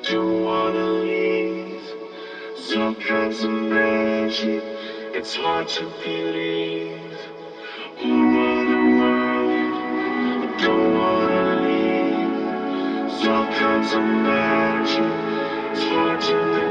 don't wanna leave. Some kinds of magic, it's hard to believe. All over the world, I don't wanna leave. Some kinds of magic, it's hard to believe.